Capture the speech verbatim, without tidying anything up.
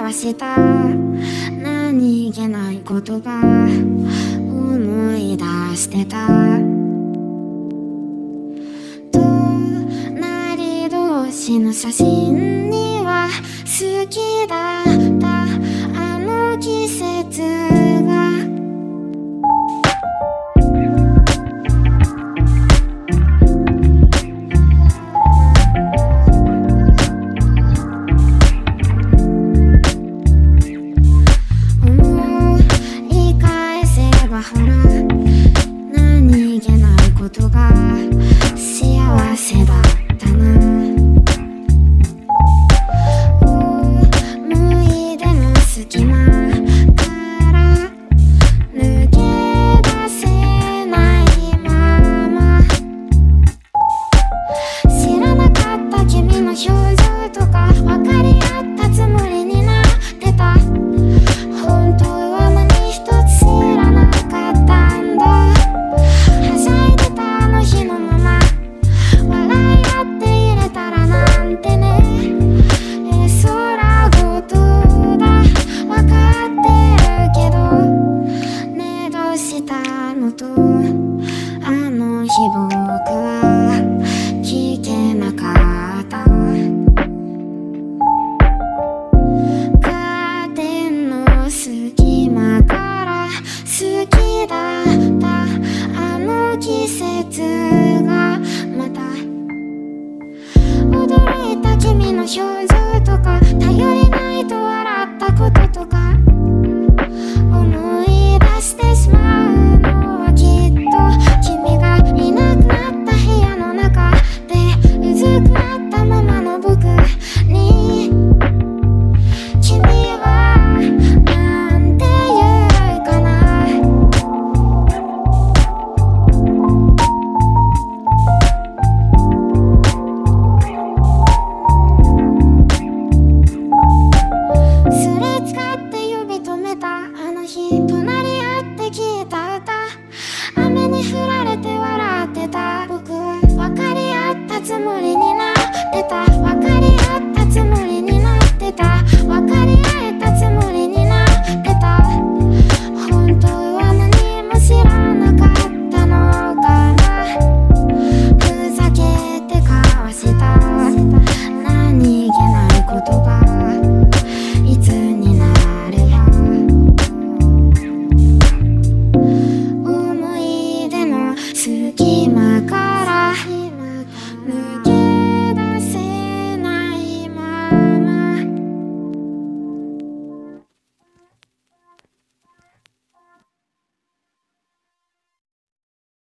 はした何気ないことが思い出してた。隣同士の写真には好きだったあの季節が思い返せばほら何気ないことが幸せだったな。思い出の隙間から抜け出せないまま知らなかった君の表情とか分かり合ったつもりになってた。本当は何一つ知らなかったんだ。はしゃいでたあの日のまま笑い合っていれたらなんてね。え空ごとだ分かってるけどね。どうしたのとあの日僕は聞けなかった。カーテンの隙間から好きだったあの季節がまた驚いた君の表情